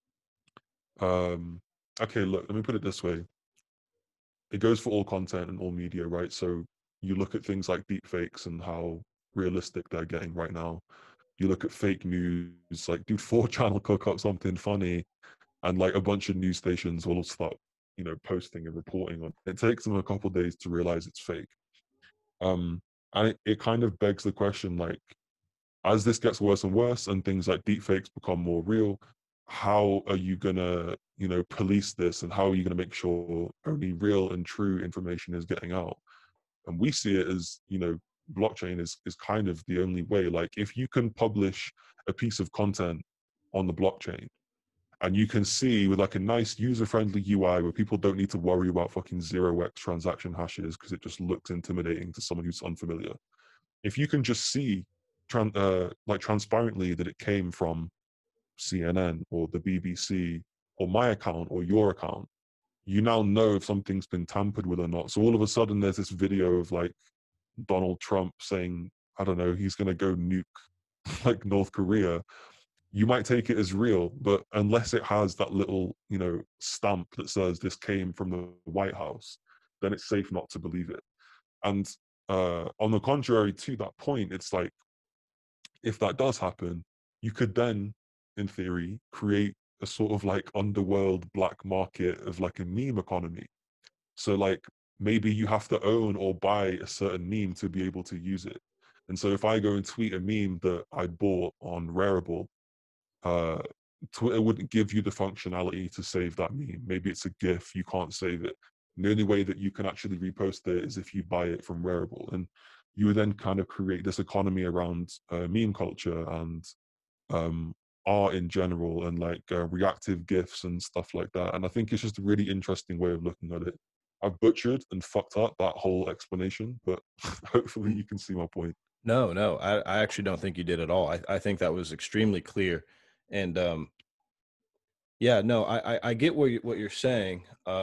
Speaker 3: um, okay, look, let me put it this way. It goes for all content and all media, right? So you look at things like deep fakes and how realistic they're getting right now. You look at fake news, like, dude, 4chan will cook up something funny, and like a bunch of news stations will start, posting and reporting on it. It takes them a couple days to realize it's fake. Um, and it kind of begs the question, like, as this gets worse and worse and things like deepfakes become more real, how are you gonna, police this, and how are you gonna make sure only real and true information is getting out? And we see it as, blockchain is kind of the only way. Like, if you can publish a piece of content on the blockchain, and you can see with like a nice user-friendly UI where people don't need to worry about fucking 0x transaction hashes because it just looks intimidating to someone who's unfamiliar. If you can just see like transparently that it came from CNN or the BBC or my account or your account, you now know if something's been tampered with or not. So all of a sudden there's this video of like Donald Trump saying, I don't know, he's going to go nuke like North Korea. You might take it as real, but unless it has that little, stamp that says this came from the White House, then it's safe not to believe it. And on the contrary to that point, it's like, if that does happen, you could then, in theory, create a sort of like underworld black market of like a meme economy. So like, maybe you have to own or buy a certain meme to be able to use it. And so if I go and tweet a meme that I bought on Rarible, uh, Twitter wouldn't give you the functionality to save that meme. Maybe it's a GIF, you can't save it. And the only way that you can actually repost it is if you buy it from Rarible. And you would then kind of create this economy around meme culture and um, art in general, and like reactive GIFs and stuff like that. And I think it's just a really interesting way of looking at it. I've butchered and fucked up that whole explanation, but hopefully you can see my point.
Speaker 2: No, no, I actually don't think you did at all. I think that was extremely clear. And yeah, no, I get what you're saying.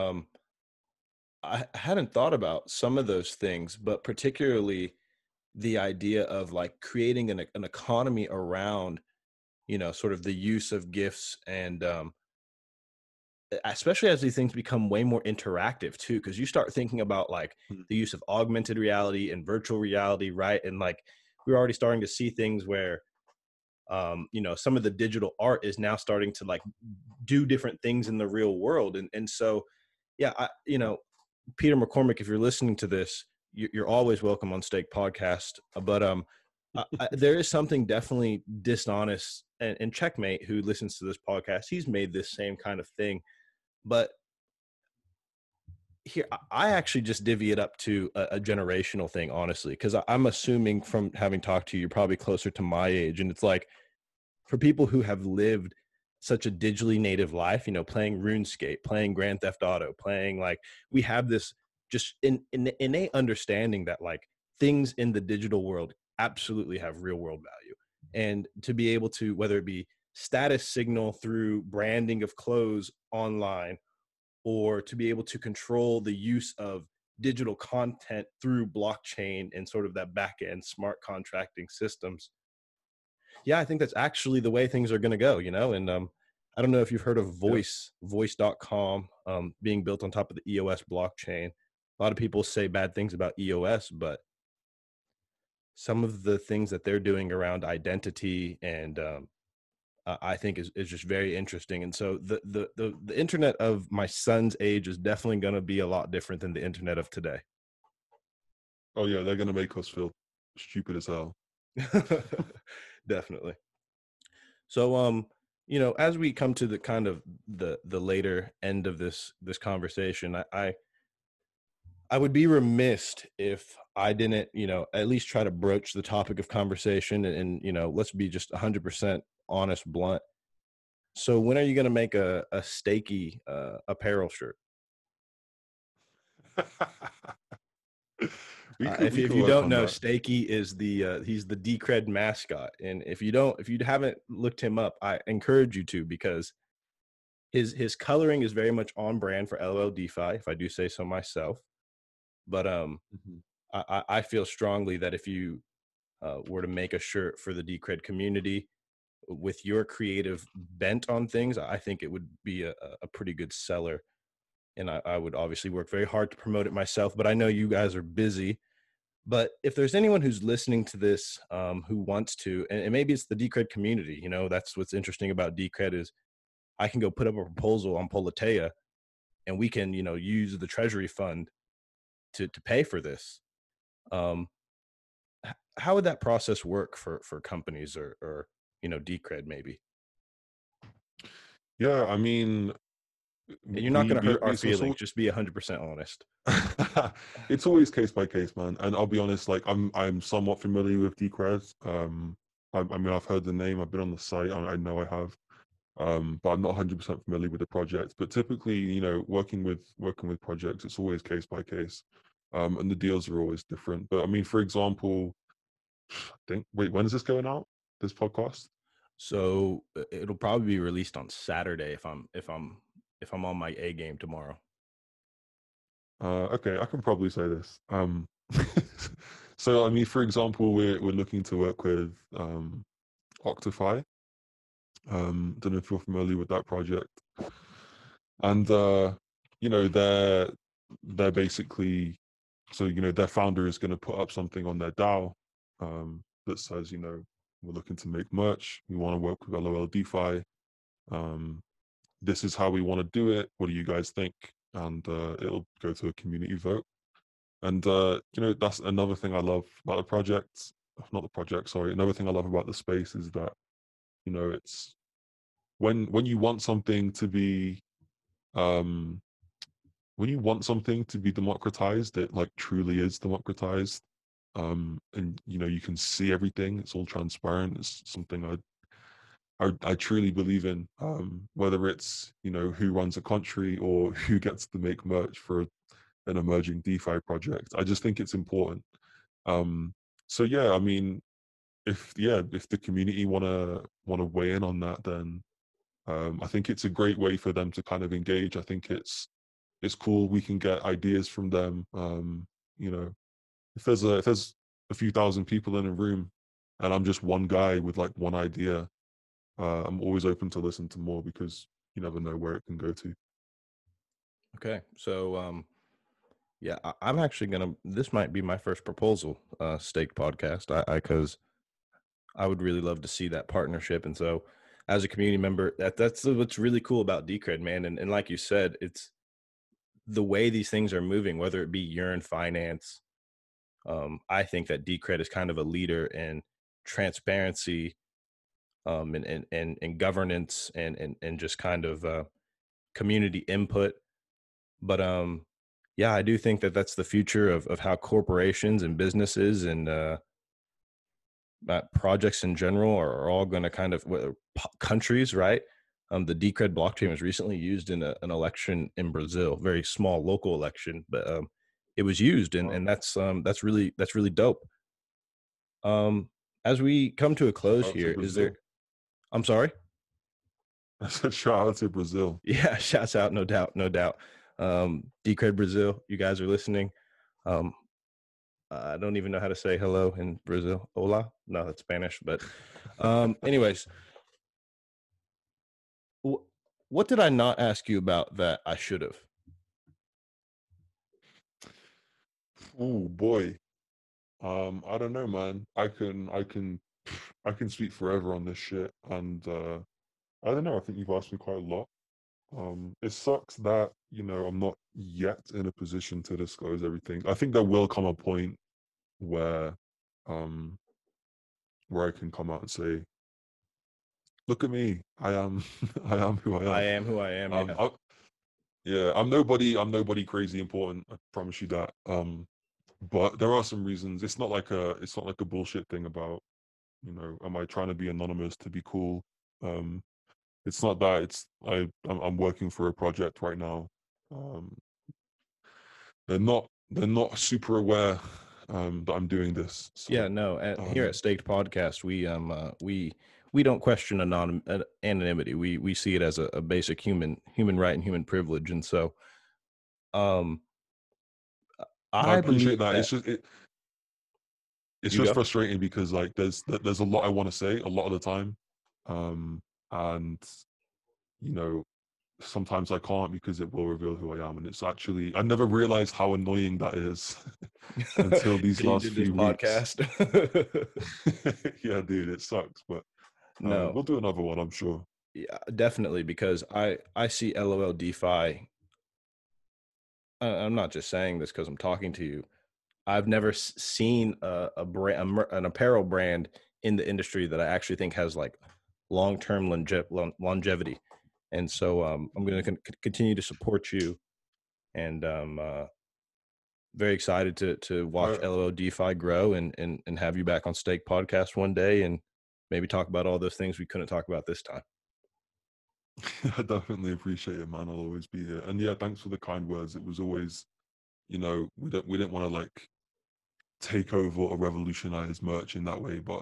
Speaker 2: I hadn't thought about some of those things, but particularly the idea of like creating an economy around, sort of the use of gifts and especially as these things become way more interactive too, because you start thinking about like
Speaker 3: Mm.
Speaker 2: the use of augmented reality and virtual reality, right? And like we're already starting to see things where some of the digital art is now starting to like do different things in the real world. And so yeah, Peter McCormick, if you're listening to this, you're always welcome on Stake Podcast. But there is something definitely dishonest, and Checkmate, who listens to this podcast, he's made this same kind of thing. But here, I actually just divvy it up to a generational thing, honestly, because I'm assuming from having talked to you, you're probably closer to my age, and it's like for people who have lived such a digitally native life, playing RuneScape, playing Grand Theft Auto, playing like we have this just in innate understanding that like things in the digital world absolutely have real world value. And to be able to, whether it be status signal through branding of clothes online, or to be able to control the use of digital content through blockchain and sort of that back end smart contracting systems, yeah, I think that's actually the way things are going to go, and I don't know if you've heard of
Speaker 3: Yep.
Speaker 2: voice.com being built on top of the EOS blockchain. A lot of people say bad things about EOS, but some of the things that they're doing around identity and I think is just very interesting. And so the internet of my son's age is definitely going to be a lot different than the internet of today.
Speaker 3: Oh yeah, they're gonna make us feel stupid as hell.
Speaker 2: Definitely. So as we come to the kind of the later end of this conversation, I would be remiss if I didn't, at least try to broach the topic of conversation and let's be just 100% honest, blunt. So when are you going to make a Stakey apparel shirt?
Speaker 3: We
Speaker 2: If
Speaker 3: could
Speaker 2: you
Speaker 3: work
Speaker 2: don't
Speaker 3: on
Speaker 2: know,
Speaker 3: that.
Speaker 2: Stakey is he's the Decred mascot, and if you haven't looked him up, I encourage you to, because his coloring is very much on brand for LOL DeFi, if I do say so myself. But
Speaker 3: Mhm.
Speaker 2: I feel strongly that if you were to make a shirt for the Decred community with your creative bent on things, I think it would be a pretty good seller. And I would obviously work very hard to promote it myself, but I know you guys are busy. But if there's anyone who's listening to this who wants to, and maybe it's the Decred community, that's what's interesting about Decred is I can go put up a proposal on Politeia, and we can, use the treasury fund to pay for this. Um, how would that process work for companies or Decred maybe?
Speaker 3: Yeah, I mean,
Speaker 2: And you're not going to hurt our
Speaker 3: it's
Speaker 2: feelings.
Speaker 3: also
Speaker 2: Just be 100% honest.
Speaker 3: it's always case by case, man. And I'll be honest, like I'm somewhat familiar with Decred. I mean, I've heard the name, I've been on the site, I know I have. But I'm not 100% familiar with the project. But typically, working with projects, it's always case by case, and the deals are always different. But I mean, for example, wait, when is this going out? This podcast?
Speaker 2: So it'll probably be released on Saturday if I'm on my A game tomorrow.
Speaker 3: Okay, I can probably say this. So I mean, for example, we're looking to work with Octify. Don't know if you're familiar with that project. And they're basically, so their founder is going to put up something on their DAO that says, we're looking to make merch. We want to work with LOL DeFi. This is how we want to do it. What do you guys think? And it'll go to a community vote. And that's another thing I love about the project. Not the project, sorry. Another thing I love about the space is that it's when you want something to be um when you want something to be democratized, it like truly is democratized. And you can see everything. It's all transparent. It's something I truly believe in. Whether it's who runs a country or who gets to make merch for an emerging DeFi project, I just think it's important. So yeah, I mean, if the community wanna weigh in on that, then I think it's a great way for them to kind of engage. I think it's cool. We can get ideas from them. You know, if there's a few thousand people in a room, and I'm just one guy with like one idea, I'm always open to listen to more because you never know where it can go to.
Speaker 2: Okay, so yeah, I'm actually gonna. This might be my first proposal, Stake Podcast. I because I would really love to see that partnership, and so as a community member, that's what's really cool about Decred, man. And like you said, it's the way these things are moving, whether it be urine finance. I think that Decred is kind of a leader in transparency, and governance, and just kind of community input. But yeah, I do think that that's the future of how corporations and businesses and projects in general are all going to kind of countries, right? The Decred blockchain was recently used in an election in Brazil, very small local election, but it was used, and that's really dope. Um, as we come to a close
Speaker 3: Out to
Speaker 2: here, is there?
Speaker 3: Brazil.
Speaker 2: I'm sorry.
Speaker 3: I said shout out to Brazil.
Speaker 2: Yeah, shouts out, no doubt, no doubt. Decred Brazil, you guys are listening. Um, I don't even know how to say hello in Brazil. Hola? No, that's Spanish. But anyways, what did I not ask you about that I should have?
Speaker 3: Oh boy. I don't know, man. I can speak forever on this shit, and I don't know. I think you've asked me quite a lot. It sucks that I'm not yet in a position to disclose everything. I think there will come a point where, um, where I can come out and say, "Look at me. I am, I am who I
Speaker 2: I
Speaker 3: am."
Speaker 2: am who I am. Yeah.
Speaker 3: Yeah, I'm nobody. I'm nobody crazy important. I promise you that. But there are some reasons. It's not like a bullshit thing about, am I trying to be anonymous to be cool? Um, it's not that. I'm working for a project right now. Um, they're not super aware that I'm doing this.
Speaker 2: Yeah,
Speaker 3: So
Speaker 2: no. Here
Speaker 3: um,
Speaker 2: at Staked Podcast, we don't question anonymity. We see it as a basic human right and human privilege, and so um,
Speaker 3: I
Speaker 2: I
Speaker 3: appreciate
Speaker 2: believe
Speaker 3: that.
Speaker 2: that
Speaker 3: It's
Speaker 2: you
Speaker 3: just
Speaker 2: go.
Speaker 3: frustrating because like there's a lot I want to say a lot of the time, and you know sometimes I can't because it will reveal who I am, and it's actually I never realized how annoying that is until these
Speaker 2: Till you
Speaker 3: last
Speaker 2: did this
Speaker 3: few weeks.
Speaker 2: podcast.
Speaker 3: Yeah, dude, it sucks, but
Speaker 2: No,
Speaker 3: we'll do another one, I'm sure.
Speaker 2: yeah, definitely, because I see LOL DeFi. I'm not just saying this because I'm talking to you. I've never seen a brand, an apparel brand in the industry that I actually think has like long-term longevity. And so I'm going to continue to support you, and very excited to watch
Speaker 3: I
Speaker 2: LOL DeFi grow, and have you back on Stake Podcast one day, and maybe talk about all those things we couldn't talk about this time.
Speaker 3: I definitely appreciate it, man. I'll always be here. And yeah, thanks for the kind words. It was always, we didn't want to like take over or revolutionize merch in that way, but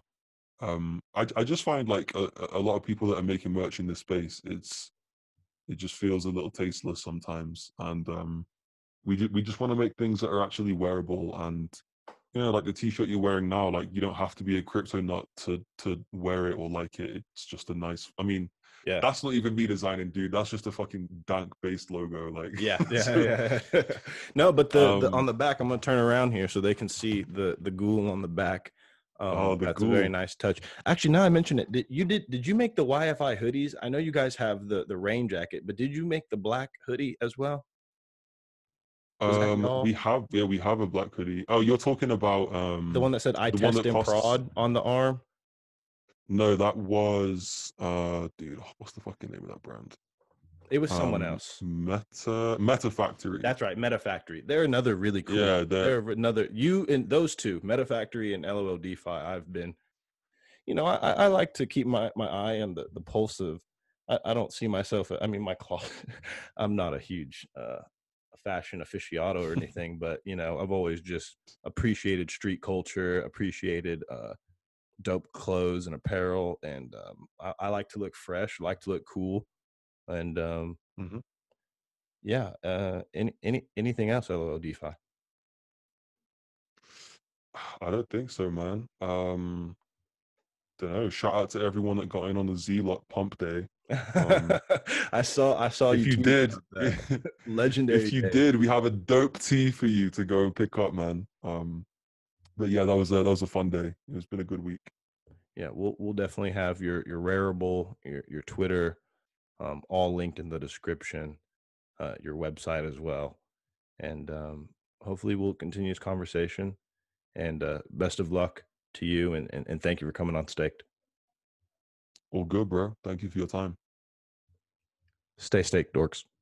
Speaker 3: I just find like a lot of people that are making merch in this space, it just feels a little tasteless sometimes, and we just want to make things that are actually wearable, and like the t-shirt you're wearing now, like you don't have to be a crypto nut to wear it or like it. It's just a nice, I mean,
Speaker 2: Yeah.
Speaker 3: that's not even me designing, dude. That's just a fucking dank based logo, like.
Speaker 2: Yeah,
Speaker 3: So,
Speaker 2: yeah. No, but the on
Speaker 3: um
Speaker 2: the back, I'm gonna turn around here so they can see the ghoul on the back.
Speaker 3: oh, the
Speaker 2: That's a very
Speaker 3: ghoul.
Speaker 2: nice touch. Actually, now I mention it, did you make the YFI hoodies? I know you guys have the rain jacket, but did you make the black hoodie as well? Was that
Speaker 3: We
Speaker 2: y'all?
Speaker 3: have, yeah, we have a black hoodie. Oh, you're talking about
Speaker 2: The one that said "I
Speaker 3: the one
Speaker 2: test
Speaker 3: that
Speaker 2: and
Speaker 3: costs.
Speaker 2: prod" on the arm?
Speaker 3: No, that was dude, what's the fucking name of that brand?
Speaker 2: It was someone else.
Speaker 3: Meta Factory.
Speaker 2: That's right, Meta Factory. They're another really cool.
Speaker 3: Yeah, that.
Speaker 2: They're another, you and those two, Meta Factory and LOL DeFi. I've been, I like to keep my eye on the pulse of. I don't see myself. I mean, my cloth. I'm not a huge fashion aficionado or anything, but I've always just appreciated street culture, appreciated dope clothes and apparel, and I like to look fresh, like to look cool, and
Speaker 3: Mhm.
Speaker 2: yeah. Anything else? LOL DeFi.
Speaker 3: I don't think so, man. Don't know. Shout out to everyone that got in on the Z Lot Pump Day. Um,
Speaker 2: I saw
Speaker 3: if
Speaker 2: you
Speaker 3: you
Speaker 2: tweet
Speaker 3: did,
Speaker 2: about that. Legendary
Speaker 3: if you
Speaker 2: day.
Speaker 3: did, we have a dope tea for you to go and pick up, man. But yeah, that was a fun day. It's been a good week.
Speaker 2: Yeah, we'll definitely have your Rarible, your Twitter, all linked in the description, your website as well, and hopefully we'll continue this conversation. And best of luck to you, and thank you for coming on Staked.
Speaker 3: All good, bro. Thank you for your time.
Speaker 2: Stay staked, dorks.